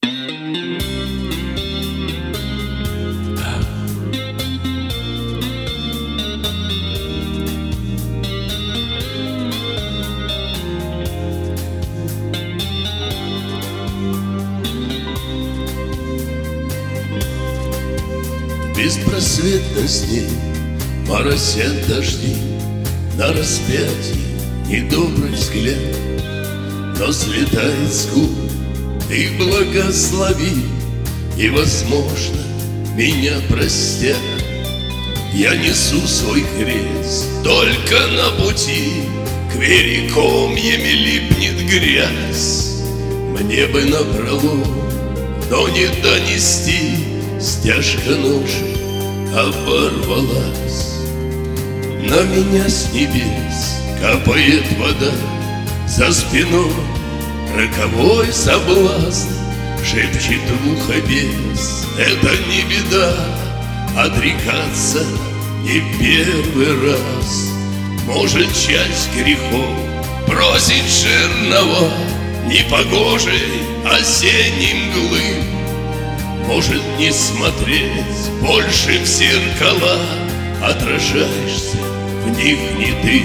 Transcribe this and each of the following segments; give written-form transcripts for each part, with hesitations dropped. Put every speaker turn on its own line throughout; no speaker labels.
Беспросветности моросят дожди, на распятии недобрый взгляд, но слетает с губ: ты благослови, и, возможно, меня простят. Я несу свой крест, только на пути к вере комьями липнет грязь. Мне бы напролом, но не донести, стяжка ножи оборвалась. На меня с небес капает вода, за спиной роковой соблазн шепчет в ухо бес: это не беда, отрекаться не первый раз. Может, часть грехов бросить жернова непогожей осенней мглы. Может, не смотреть больше в зеркала, отражаешься в них не ты.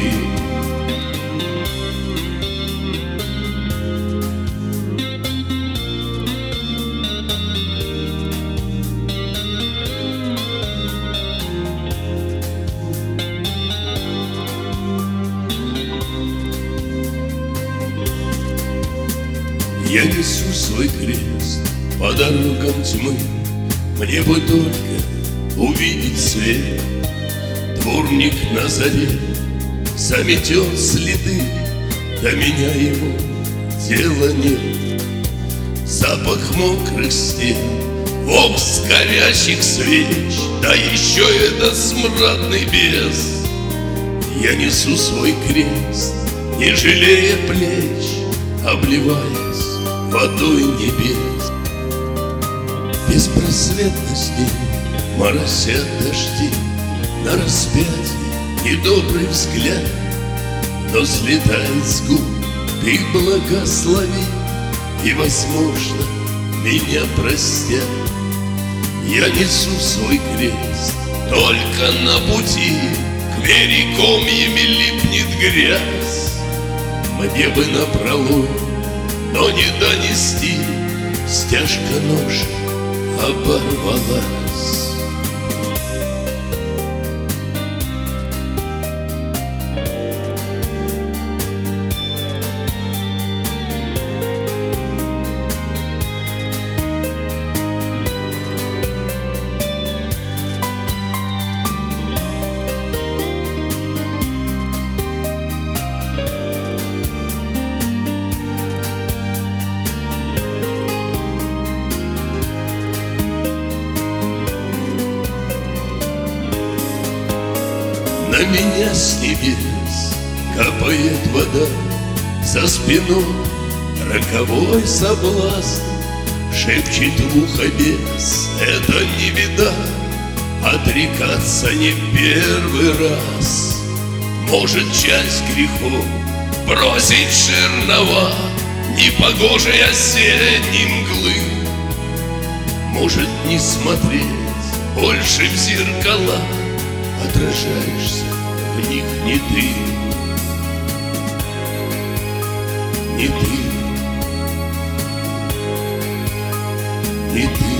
Я несу свой крест по дорогам тьмы, мне бы только увидеть свет. Дворник на заре заметет следы, до меня ему дела нет. Запах мокрых стен, вокс горящих свеч, да еще этот смрадный бес. Я несу свой крест, не жалея плеч, обливаясь водой небес. Беспросветности моросят дожди, на распятии недобрый взгляд, но слетает с губ: ты благослови, и, возможно, меня простят. Я несу свой крест, только на пути к вере комьями липнет грязь. Мне бы напролом, но не донести, стяжка ножи оборвалась. На меня с небес капает вода, за спиной роковой соблазн шепчет в ухо бес: это не беда, отрекаться не первый раз. Может, часть грехов бросить жернова непогожей осенней мглы. Может, не смотреть больше в зеркала, отражаешься в них не ты, не ты, не ты.